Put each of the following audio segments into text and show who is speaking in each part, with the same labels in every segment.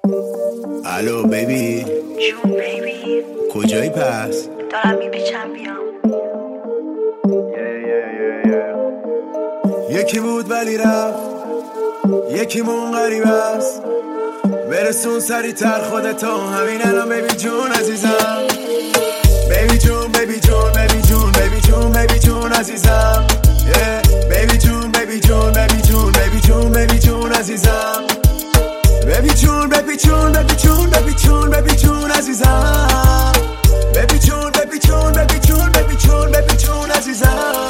Speaker 1: الو بیبی
Speaker 2: جون بیبی
Speaker 1: کجایی پس؟
Speaker 2: دارم میپیچم بیام.
Speaker 1: یکی بود ولی رفت، یکیمون غریب است. برسون سریعتر خودتو همین الان بیبی جون عزیزم. بیبی جون بیبی جون بیبی جون بیبی جون بیبی جون عزیزم. بیبی جون بیبی جون بیبی جون بیبی جون بیبی جون عزیزم. بیبی جون بیبی جون بیبی جون بیبی جون بیبی جون عزیزم. بیبی جون بیبی جون بیبی جون بیبی جون بیبی جون عزیزم.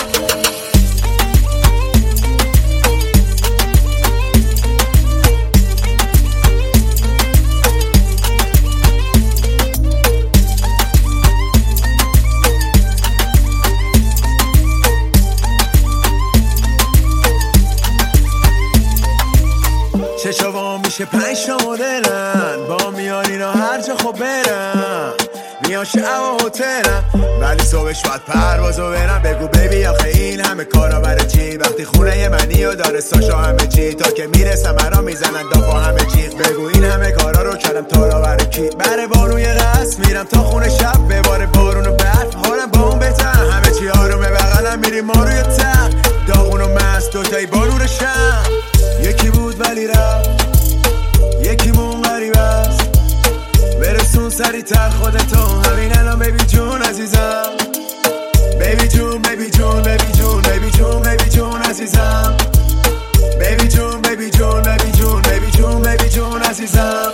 Speaker 1: چشاوام میشه 5 تا مدلن با میان اینا هر جا خب برم. میان شب و هتلم ولی صبحش باید پروازو برم. بگو بیبی آخه این همه کارا برای چی؟ وقتی خونه منی و داره ساشا همه چی. تا که میرسم مرا میزنن دافا همه چیز. بگو این همه کارا رو کردم تو را برای کی؟ بره بارون یه قصد میرم تا خونه شب بباره بارون و برف. حالم با اون بهتر همه چی آرومه بغلم میریم ما روی تخت داغون و مست دوتایی با نور شم. یکی بود ولی رفت، یکیمون غریب است. برسون سریعتر خودتو همین الان بیبی جون عزیزم. بیبی جون بیبی جون بیبی جون بیبی جون بیبی جون عزیزم. بیبی جون بیبی جون بیبی جون بیبی جون بیبی جون عزیزم.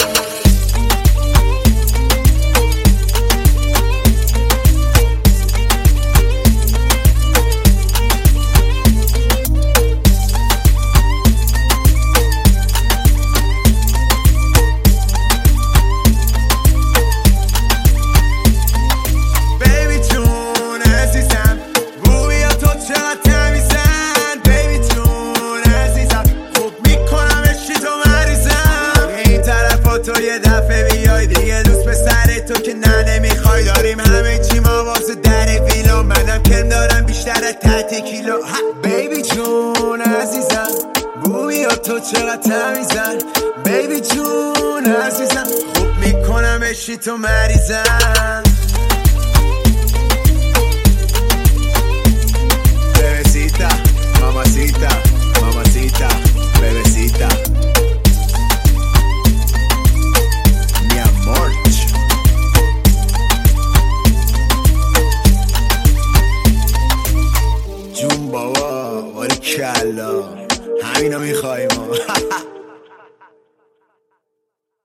Speaker 1: تو یه دفعه بیای دیگه دوست به سر تو که نه نمیخوای. داریم همه چی ما واسه در ویلا. منم کم دارم بیشتر از 10 کیلو. بیبی جون عزیزم بویا تو چقدر تمیزن. بیبی جون عزیزم خوب میکنم اشی تو مریضم.